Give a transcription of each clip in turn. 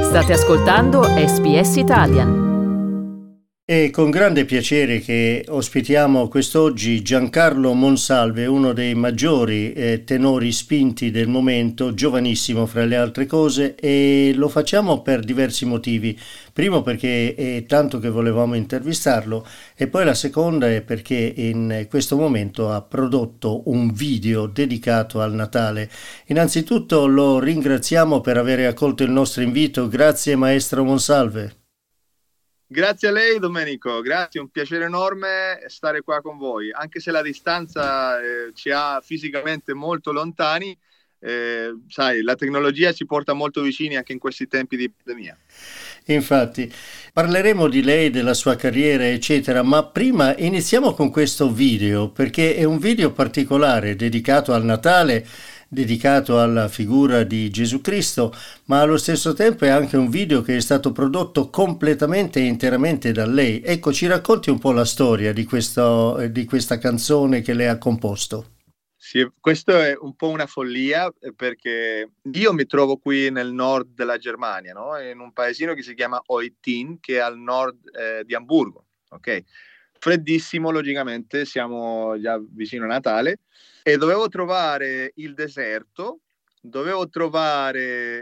State ascoltando SBS Italian. È con grande piacere che ospitiamo quest'oggi Giancarlo Monsalve, uno dei maggiori tenori spinti del momento, giovanissimo fra le altre cose, e lo facciamo per diversi motivi. Primo perché è tanto che volevamo intervistarlo e poi la seconda è perché in questo momento ha prodotto un video dedicato al Natale. Innanzitutto lo ringraziamo per aver accolto il nostro invito. Grazie maestro Monsalve. Grazie a lei Domenico, grazie, è un piacere enorme stare qua con voi, anche se la distanza ci ha fisicamente molto lontani, sai, la tecnologia ci porta molto vicini anche in questi tempi di pandemia. Infatti, parleremo di lei, della sua carriera, eccetera, ma prima iniziamo con questo video, perché è un video particolare dedicato al Natale, dedicato alla figura di Gesù Cristo, ma allo stesso tempo è anche un video che è stato prodotto completamente e interamente da lei. Ecco, ci racconti un po' la storia di questa canzone che lei ha composto. Sì, questo è un po' una follia perché io mi trovo qui nel nord della Germania, no? In un paesino che si chiama Eutin, che è al nord di Amburgo, ok? Freddissimo, logicamente, siamo già vicino a Natale e dovevo trovare il deserto, dovevo trovare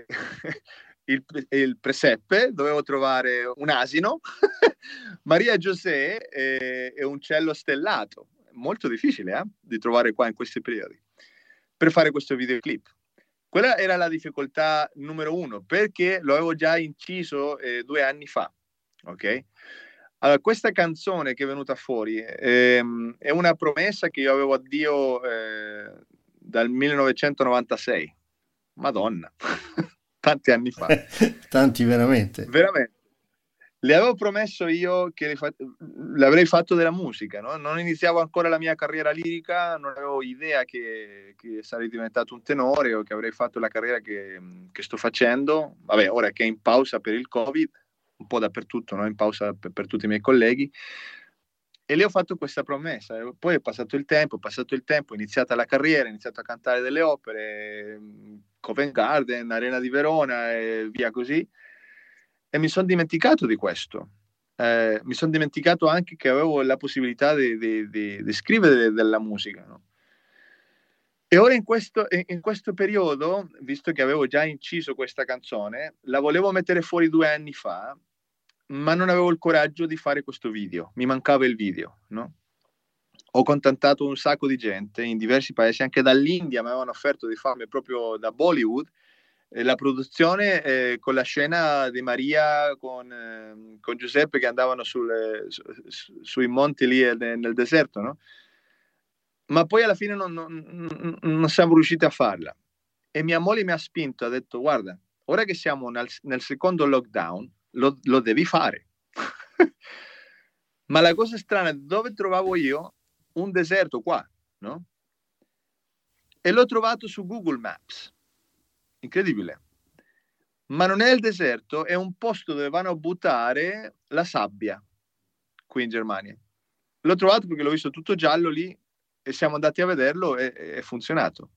il presepe, dovevo trovare un asino, Maria e Giuseppe e un cielo stellato. Molto difficile di trovare qua in questi periodi per fare questo videoclip. Quella era la difficoltà numero uno, perché lo avevo già inciso 2 anni fa, ok? Allora, questa canzone che è venuta fuori è una promessa che io avevo a Dio dal 1996. Madonna, tanti anni fa. Tanti veramente. Veramente. Le avevo promesso io che l'avrei fatto della musica, no? Non iniziavo ancora la mia carriera lirica, non avevo idea che sarei diventato un tenore o che avrei fatto la carriera che sto facendo. Vabbè, ora che è in pausa per il Covid, un po' dappertutto, no? In pausa per tutti i miei colleghi. E le ho fatto questa promessa. Poi è passato il tempo, è iniziata la carriera, ho iniziato a cantare delle opere, Covent Garden, Arena di Verona e via così. E mi sono dimenticato di questo. Mi sono dimenticato anche che avevo la possibilità di scrivere della musica, no? E ora in questo periodo, visto che avevo già inciso questa canzone, la volevo mettere fuori 2 anni fa, ma non avevo il coraggio di fare questo video. Mi mancava il video, no? Ho contattato un sacco di gente in diversi paesi, anche dall'India mi avevano offerto di farmi proprio da Bollywood, la produzione con la scena di Maria con Giuseppe che andavano sui monti lì nel deserto, no? Ma poi alla fine non siamo riusciti a farla. E mia moglie mi ha spinto, ha detto: guarda, ora che siamo nel secondo lockdown, lo devi fare. Ma la cosa strana è dove trovavo io un deserto qua, no? E l'ho trovato su Google Maps. Incredibile. Ma non è il deserto, è un posto dove vanno a buttare la sabbia qui in Germania. L'ho trovato perché l'ho visto tutto giallo lì e siamo andati a vederlo e è funzionato.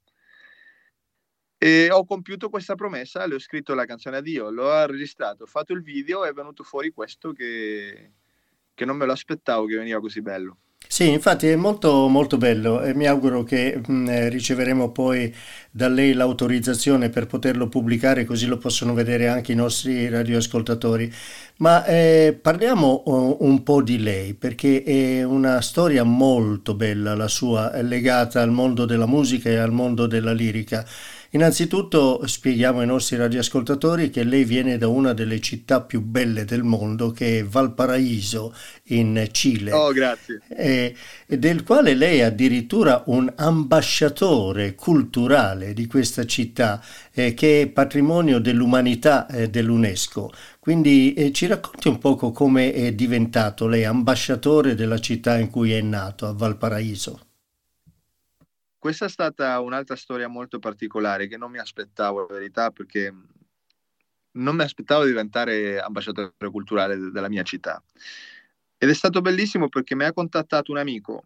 E ho compiuto questa promessa, le ho scritto la canzone a Dio, l'ho registrato, ho fatto il video e è venuto fuori questo che non me lo aspettavo che veniva così bello. Sì, infatti è molto molto bello e mi auguro che riceveremo poi da lei l'autorizzazione per poterlo pubblicare così lo possono vedere anche i nostri radioascoltatori. Ma parliamo un po' di lei perché è una storia molto bella la sua, è legata al mondo della musica e al mondo della lirica. Innanzitutto spieghiamo ai nostri radioascoltatori che lei viene da una delle città più belle del mondo che è Valparaíso in Cile. Oh, grazie. Del quale lei è addirittura un ambasciatore culturale di questa città che è patrimonio dell'umanità dell'UNESCO. Quindi ci racconti un poco come è diventato lei ambasciatore della città in cui è nato, a Valparaíso. Questa è stata un'altra storia molto particolare che non mi aspettavo, la verità, perché non mi aspettavo di diventare ambasciatore culturale della mia città. Ed è stato bellissimo perché mi ha contattato un amico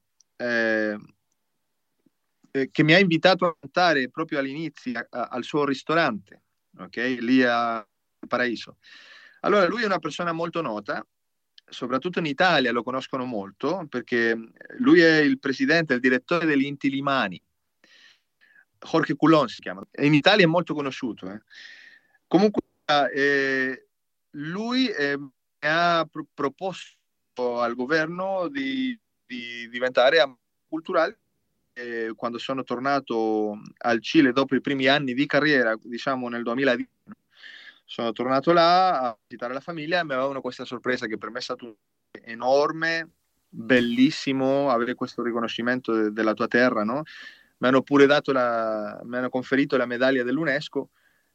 che mi ha invitato a cantare proprio all'inizio al suo ristorante, ok? Lì a Paraiso. Allora, lui è una persona molto nota, soprattutto in Italia lo conoscono molto, perché lui è il presidente, il direttore degli Inti Limani. Jorge Coulon si chiama. E in Italia è molto conosciuto. Comunque, lui ha proposto al governo di diventare culturale. Quando sono tornato al Cile dopo i primi anni di carriera, diciamo nel 2010, sono tornato là a visitare la famiglia e mi avevano questa sorpresa che per me è stato enorme, bellissimo avere questo riconoscimento della tua terra, no? Mi hanno pure mi hanno conferito la medaglia dell'UNESCO.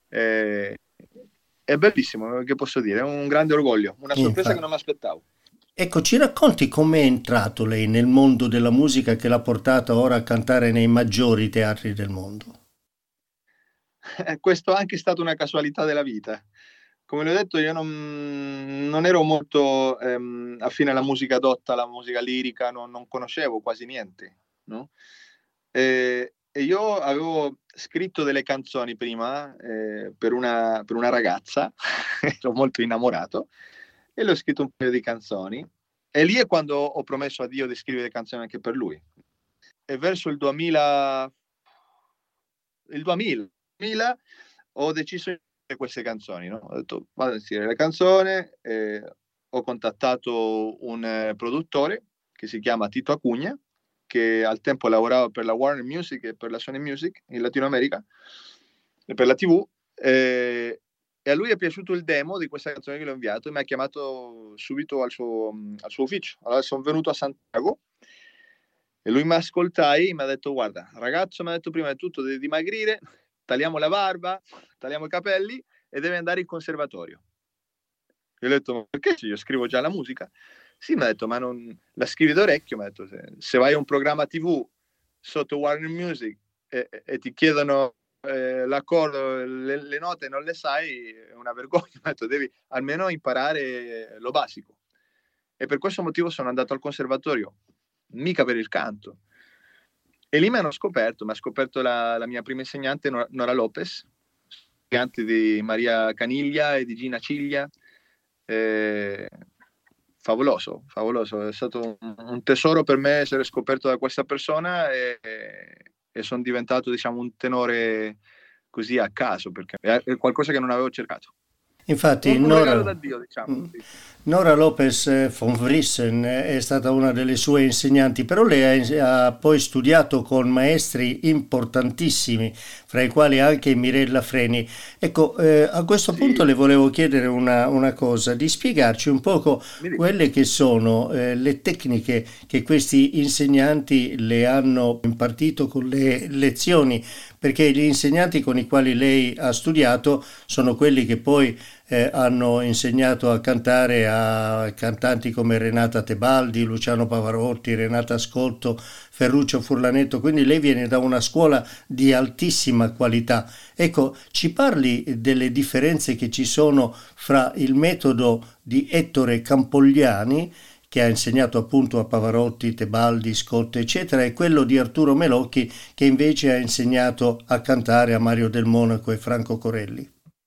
È bellissimo, che posso dire? È un grande orgoglio, una sorpresa che non mi aspettavo. Ecco, ci racconti com'è entrato lei nel mondo della musica che l'ha portata ora a cantare nei maggiori teatri del mondo? Questo è anche stata una casualità della vita. Come l'ho detto, io non ero molto affine alla musica dotta, alla musica lirica, non conoscevo quasi niente, no? E io avevo scritto delle canzoni prima per una ragazza, ero molto innamorato, e le ho scritto un paio di canzoni. E lì è quando ho promesso a Dio di scrivere canzoni anche per lui. E verso il 2000 ho deciso di fare queste canzoni, no? Ho detto vado a scrivere la canzone, ho contattato un produttore che si chiama Tito Acugna, che al tempo lavorava per la Warner Music e per la Sony Music in Latino America e per la TV, e a lui è piaciuto il demo di questa canzone che l'ho inviato e mi ha chiamato subito al suo ufficio. Allora sono venuto a Santiago e lui mi ascoltai, mi ha detto guarda ragazzo, mi ha detto prima di tutto devi dimagrire, tagliamo la barba, tagliamo i capelli e devi andare in conservatorio. Io ho detto ma perché io scrivo già la musica? Sì, mi ha detto ma non la scrivi d'orecchio, mi ha detto se vai a un programma TV sotto Warner Music e ti chiedono l'accordo, le note non le sai, è una vergogna, mi ha detto devi almeno imparare lo basico. E per questo motivo sono andato al conservatorio, mica per il canto. E lì mi ha scoperto la mia prima insegnante, Nora Lopez, insegnante di Maria Caniglia e di Gina Ciglia. Favoloso, è stato un tesoro per me essere scoperto da questa persona e sono diventato, diciamo, un tenore così a caso, perché è qualcosa che non avevo cercato. Infatti, Un regalo da Dio, diciamo. Sì. Nora Lopez von Vriesen è stata una delle sue insegnanti, però lei ha poi studiato con maestri importantissimi, fra i quali anche Mirella Freni. Ecco, a questo punto le volevo chiedere una cosa, di spiegarci un poco quelle che sono le tecniche che questi insegnanti le hanno impartito con le lezioni, perché gli insegnanti con i quali lei ha studiato sono quelli che poi hanno insegnato a cantare a cantanti come Renata Tebaldi, Luciano Pavarotti, Renata Scotto, Ferruccio Furlanetto, quindi lei viene da una scuola di altissima qualità. Ecco, ci parli delle differenze che ci sono fra il metodo di Ettore Campogliani, che ha insegnato appunto a Pavarotti, Tebaldi, Scotto, eccetera, e quello di Arturo Melocchi, che invece ha insegnato a cantare a Mario Del Monaco e Franco Corelli.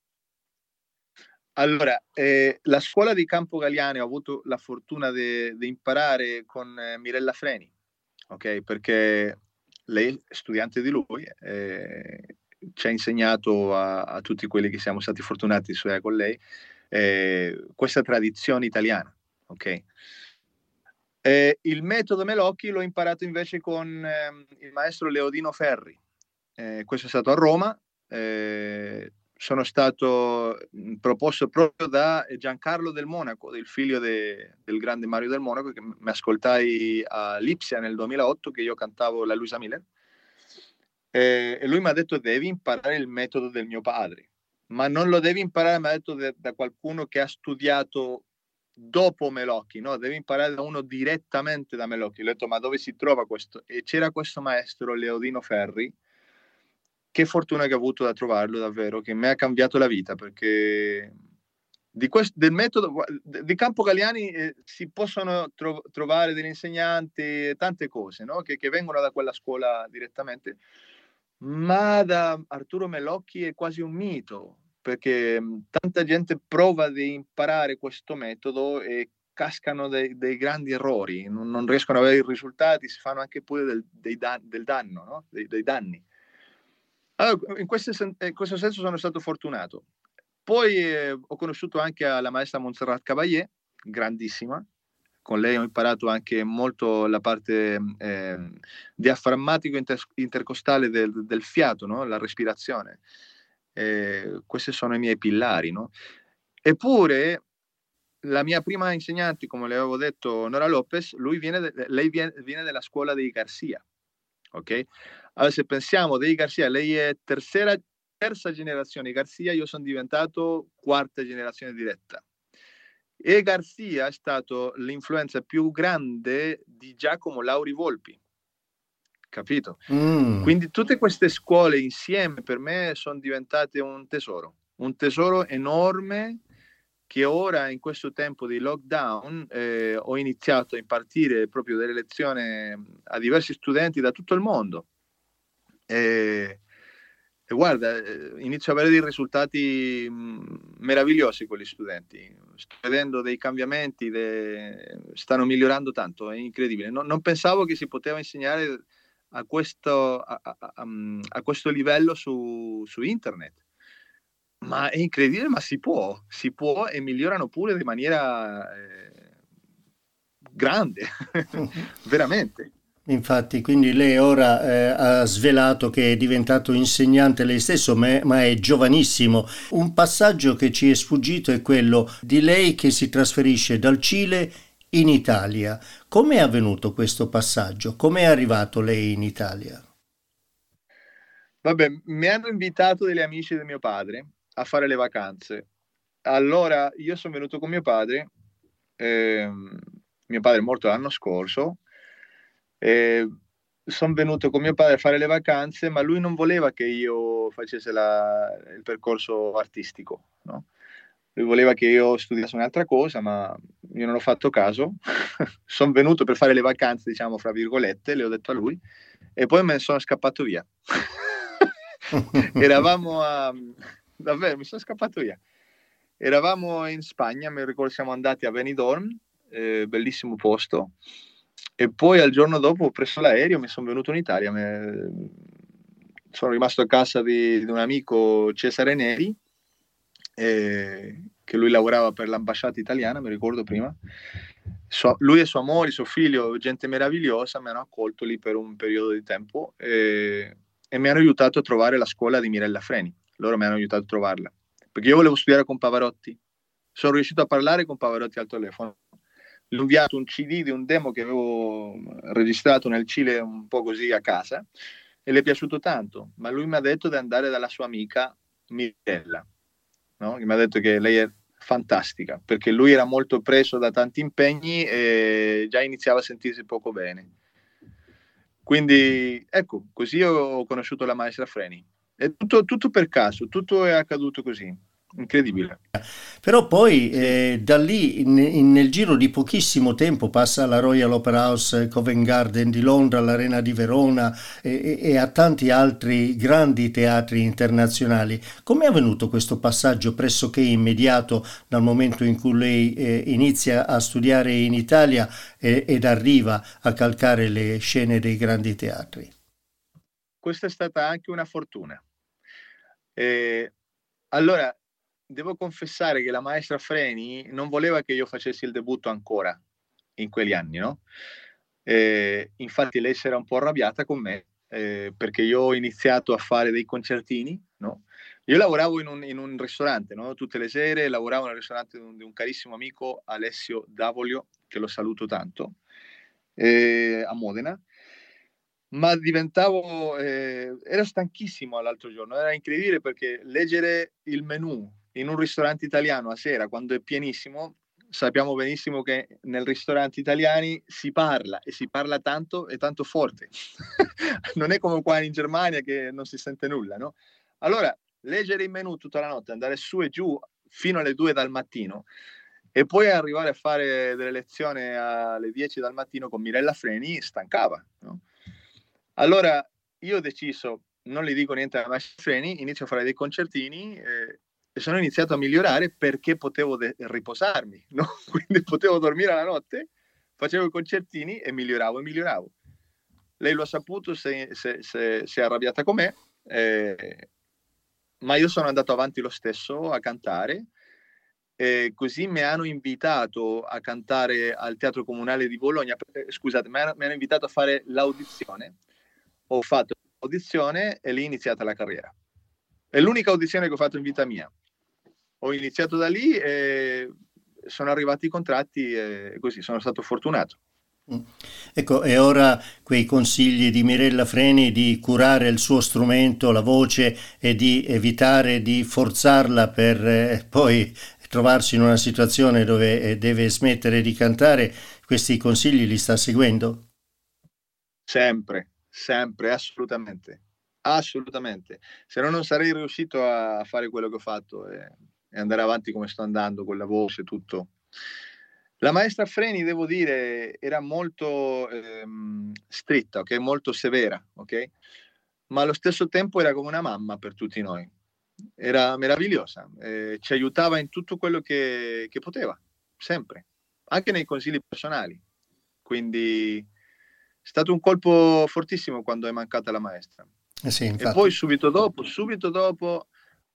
Allora, la scuola di Campo Galliani ho avuto la fortuna di imparare con Mirella Freni, ok? Perché lei, studiante di lui, ci ha insegnato a tutti quelli che siamo stati fortunati di studiare con lei questa tradizione italiana, ok? Il metodo Melocchi l'ho imparato invece con il maestro Leodino Ferri. Questo è stato a Roma. Sono stato proposto proprio da Giancarlo Del Monaco, il figlio del grande Mario Del Monaco, che mi ascoltai a Lipsia nel 2008, che io cantavo la Luisa Miller, e lui mi ha detto devi imparare il metodo del mio padre, ma non lo devi imparare, mi ha detto, da qualcuno che ha studiato dopo Melocchi, no? Devi imparare da uno direttamente da Melocchi. Ho detto ma dove si trova questo? E c'era questo maestro Leodino Ferri, che fortuna che ho avuto da trovarlo davvero, che mi ha cambiato la vita, perché del metodo di Campo Galliani si possono trovare degli insegnanti, tante cose, no? che vengono da quella scuola direttamente, ma da Arturo Melocchi è quasi un mito, perché tanta gente prova ad imparare questo metodo e cascano dei grandi errori, non riescono ad avere i risultati, si fanno anche pure del danno, no? dei danni. Allora, in questo senso sono stato fortunato. Poi ho conosciuto anche la maestra Montserrat Caballé, grandissima. Con lei ho imparato anche molto la parte diaframmatico intercostale del fiato, no? La respirazione. Questi sono i miei pillari, no? Eppure la mia prima insegnante, come le avevo detto, Nora Lopez, lei viene della scuola dei Garcia, ok? Allora, se pensiamo dei Garcia, lei è terza generazione Garcia, io sono diventato quarta generazione diretta. E Garcia è stato l'influenza più grande di Giacomo Lauri Volpi, capito? Quindi tutte queste scuole insieme per me sono diventate un tesoro enorme, che ora in questo tempo di lockdown ho iniziato a impartire proprio delle lezioni a diversi studenti da tutto il mondo. E guarda, inizio a avere dei risultati meravigliosi con gli studenti. Sto vedendo dei cambiamenti, stanno migliorando tanto, è incredibile. Non pensavo che si poteva insegnare a questo livello su internet. Ma è incredibile, ma si può e migliorano pure di maniera grande, veramente. Infatti, quindi lei ora ha svelato che è diventato insegnante lei stesso, ma è giovanissimo. Un passaggio che ci è sfuggito è quello di lei che si trasferisce dal Cile in Italia. Come è avvenuto questo passaggio? Come è arrivato lei in Italia? Vabbè, mi hanno invitato degli amici di mio padre a fare le vacanze. Allora io sono venuto con mio padre. Mio padre è morto l'anno scorso. Sono venuto con mio padre a fare le vacanze, ma lui non voleva che io facesse il percorso artistico, no? Lui voleva che io studiassi un'altra cosa, ma io non ho fatto caso. Sono venuto per fare le vacanze, diciamo, fra virgolette, le ho detto a lui, e poi me ne sono scappato via. Davvero, mi sono scappato via. Eravamo in Spagna, mi ricordo, siamo andati a Benidorm, bellissimo posto, e poi al giorno dopo ho preso l'aereo, mi sono venuto in Italia. Sono rimasto a casa di un amico, Cesare Neri, che lui lavorava per l'ambasciata italiana, mi ricordo prima. Lui e sua moglie, suo figlio, gente meravigliosa, mi hanno accolto lì per un periodo di tempo e mi hanno aiutato a trovare la scuola di Mirella Freni. Loro mi hanno aiutato a trovarla, perché io volevo studiare con Pavarotti. Sono riuscito a parlare con Pavarotti al telefono. Gli ho inviato un CD di un demo che avevo registrato nel Cile un po' così a casa e le è piaciuto tanto, ma lui mi ha detto di andare dalla sua amica Mirella, no? Che mi ha detto che lei è fantastica, perché lui era molto preso da tanti impegni e già iniziava a sentirsi poco bene. Quindi ecco, così ho conosciuto la maestra Freni. È tutto per caso, tutto è accaduto così, incredibile. Però poi Sì. da lì nel giro di pochissimo tempo passa alla Royal Opera House Covent Garden di Londra, all'Arena di Verona e a tanti altri grandi teatri internazionali. Come è avvenuto questo passaggio pressoché immediato dal momento in cui lei inizia a studiare in Italia ed arriva a calcare le scene dei grandi teatri? Questa è stata anche una fortuna. Allora, devo confessare che la maestra Freni non voleva che io facessi il debutto ancora in quegli anni, no? Infatti lei si era un po' arrabbiata con me perché io ho iniziato a fare dei concertini, no? Io lavoravo in un ristorante, no? Tutte le sere lavoravo nel ristorante di un carissimo amico, Alessio Davolio, che lo saluto tanto, a Modena. Ma ero stanchissimo l'altro giorno, era incredibile perché leggere il menù in un ristorante italiano a sera quando è pienissimo, sappiamo benissimo che nel ristorante italiani si parla e si parla tanto e tanto forte. Non è come qua in Germania che non si sente nulla, no? Allora, leggere il menù tutta la notte, andare su e giù fino alle 2 dal mattino e poi arrivare a fare delle lezioni alle 10 dal mattino con Mirella Freni stancava, no? Allora io ho deciso, non gli dico niente alla maestra Freni, inizio a fare dei concertini e sono iniziato a migliorare perché potevo riposarmi, no? Quindi potevo dormire la notte, facevo i concertini e miglioravo e miglioravo. Lei lo ha saputo, si è arrabbiata con me, ma io sono andato avanti lo stesso a cantare, e così mi hanno invitato a cantare al Teatro Comunale di Bologna. Scusate, mi hanno invitato a fare l'audizione. Ho fatto l'audizione e lì è iniziata la carriera. È l'unica audizione che ho fatto in vita mia. Ho iniziato da lì e sono arrivati i contratti e così sono stato fortunato. Ecco, e ora quei consigli di Mirella Freni di curare il suo strumento, la voce, e di evitare di forzarla per poi trovarsi in una situazione dove deve smettere di cantare, questi consigli li sta seguendo? Sempre, sempre, assolutamente. Assolutamente. Se no non sarei riuscito a fare quello che ho fatto e andare avanti come sto andando con la voce e tutto. La maestra Freni, devo dire, era molto stretta, ok? Molto severa, ok? Ma allo stesso tempo era come una mamma per tutti noi. Era meravigliosa, ci aiutava in tutto quello che poteva, sempre, anche nei consigli personali. Quindi è stato un colpo fortissimo quando è mancata la maestra. Sì, E infatti. poi subito dopo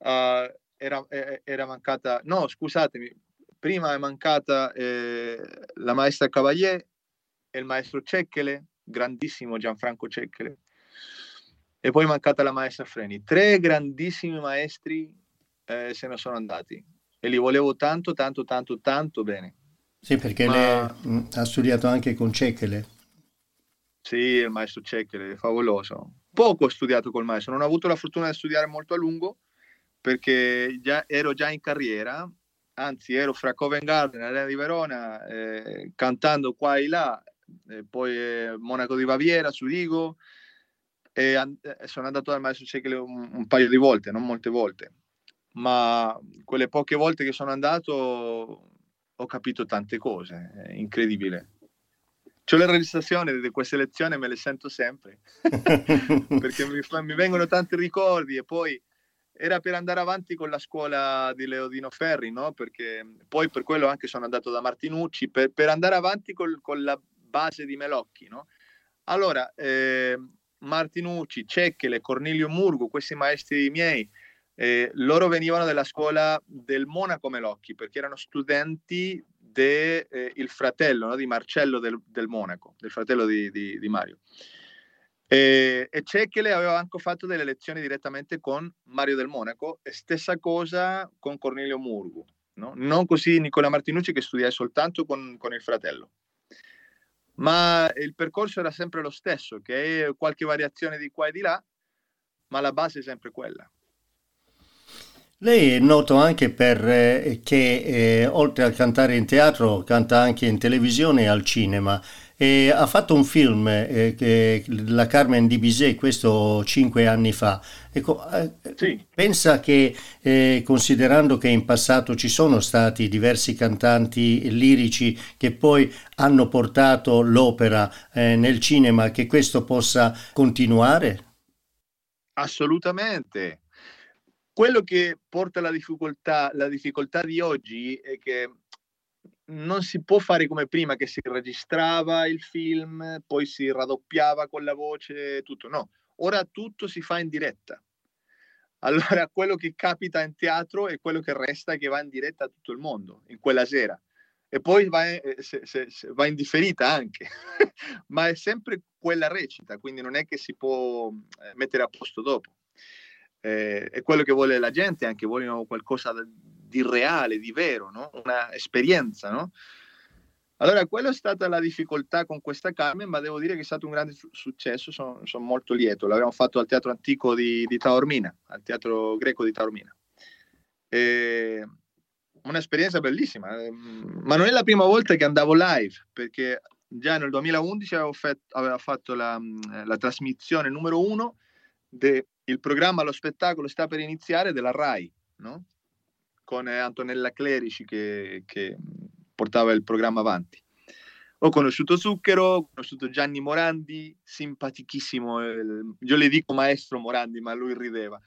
era mancata, no, scusatemi, prima è mancata la maestra Cavalier e il maestro Cecchere, grandissimo Gianfranco Cecchere, e poi è mancata la maestra Freni. 3 grandissimi maestri se ne sono andati e li volevo tanto, tanto, tanto, tanto bene. Sì, perché lei Ma ha studiato anche con Cecchere. sì, il maestro Cecchere è favoloso. Poco ho studiato col maestro, non ho avuto la fortuna di studiare molto a lungo perché ero già in carriera, anzi ero fra Covent Garden e Arena di Verona, cantando qua e là, poi Monaco di Baviera, Zurigo, e sono andato dal maestro Cecchere un paio di volte, non molte volte, ma quelle poche volte che sono andato ho capito tante cose, è incredibile. C'ho le registrazioni di queste lezioni, me le sento sempre perché mi vengono tanti ricordi, e poi era per andare avanti con la scuola di Leodino Ferri, no? Perché poi per quello anche sono andato da Martinucci, per andare avanti con la base di Melocchi, no? Allora, Martinucci, Cecchere, Cornelio Murgu, questi maestri miei, loro venivano dalla scuola del Monaco Melocchi perché erano studenti del fratello, no, di Marcello del Monaco, del fratello di Mario. E Cecchere aveva anche fatto delle lezioni direttamente con Mario del Monaco, e stessa cosa con Cornelio Murgu, no? Non così Nicola Martinucci, che studiai soltanto con il fratello. Ma il percorso era sempre lo stesso, che è qualche variazione di qua e di là, ma la base è sempre quella. Lei è noto anche per che oltre a cantare in teatro canta anche in televisione e al cinema. E ha fatto un film, La Carmen di Bizet, questo 5 anni fa. Ecco, Sì, pensa che, considerando che in passato ci sono stati diversi cantanti lirici che poi hanno portato l'opera nel cinema, che questo possa continuare? assolutamente. Quello che porta la difficoltà di oggi è che non si può fare come prima, che si registrava il film, poi si raddoppiava con la voce, tutto. No, ora tutto si fa in diretta. Allora quello che capita in teatro è quello che resta e che va in diretta a tutto il mondo in quella sera. E poi va in differita anche, ma è sempre quella recita, quindi non è che si può mettere a posto dopo. È quello che vuole la gente, anche vogliono qualcosa di reale, di vero, no? Una esperienza, no? Allora, quella è stata la difficoltà con questa Carmen, ma devo dire che è stato un grande successo, sono molto lieto. L'abbiamo fatto al Teatro Antico di Taormina, al Teatro Greco di Taormina. Un'esperienza bellissima, ma non è la prima volta che andavo live, perché già nel 2011 aveva fatto la trasmissione numero 1 del programma Lo spettacolo sta per iniziare della RAI, no? Con Antonella Clerici che portava il programma avanti. Ho conosciuto Zucchero, ho conosciuto Gianni Morandi, simpatichissimo, io le dico maestro Morandi, ma lui rideva.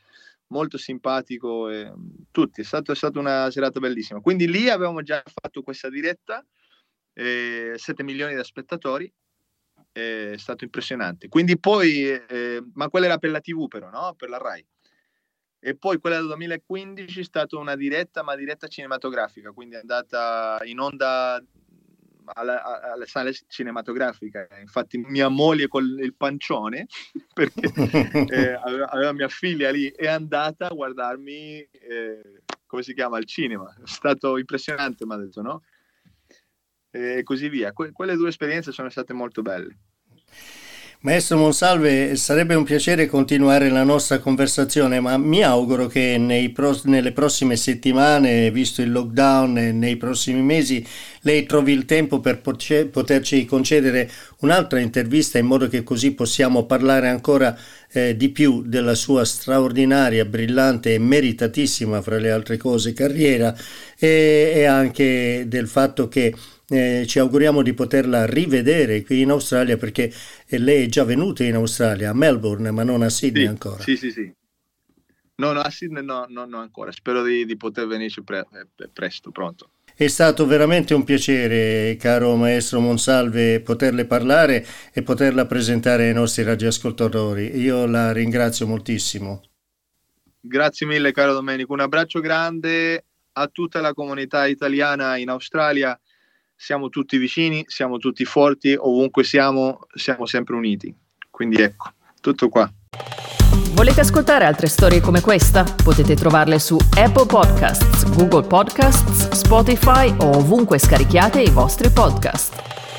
molto simpatico, e tutti, è stata una serata bellissima. Quindi lì avevamo già fatto questa diretta, 7 milioni di spettatori, è stato impressionante. Quindi poi, ma quella era per la TV però, no? Per la Rai. E poi quella del 2015 è stata una diretta, ma diretta cinematografica, quindi è andata in onda alle sale cinematografiche. Infatti mia moglie con il pancione, perché aveva mia figlia lì, è andata a guardarmi, come si chiama, al cinema. È stato impressionante, mi ha detto, no? E così via. Quelle due esperienze sono state molto belle. Maestro Monsalve, sarebbe un piacere continuare la nostra conversazione, ma mi auguro che nelle prossime settimane, visto il lockdown, e nei prossimi mesi, lei trovi il tempo per poterci concedere un'altra intervista, in modo che così possiamo parlare ancora di più della sua straordinaria, brillante e meritatissima, fra le altre cose, carriera, e anche del fatto che ci auguriamo di poterla rivedere qui in Australia, perché lei è già venuta in Australia, a Melbourne, ma non a Sydney ancora. Sì. No, a Sydney no ancora. Spero di poter venirci presto, pronto. È stato veramente un piacere, caro maestro Monsalve, poterle parlare e poterla presentare ai nostri radioascoltatori. Io la ringrazio moltissimo. Grazie mille, caro Domenico. Un abbraccio grande a tutta la comunità italiana in Australia. Siamo tutti vicini, siamo tutti forti, ovunque siamo sempre uniti. Quindi ecco, tutto qua. Volete ascoltare altre storie come questa? Potete trovarle su Apple Podcasts, Google Podcasts, Spotify o ovunque scarichiate i vostri podcast.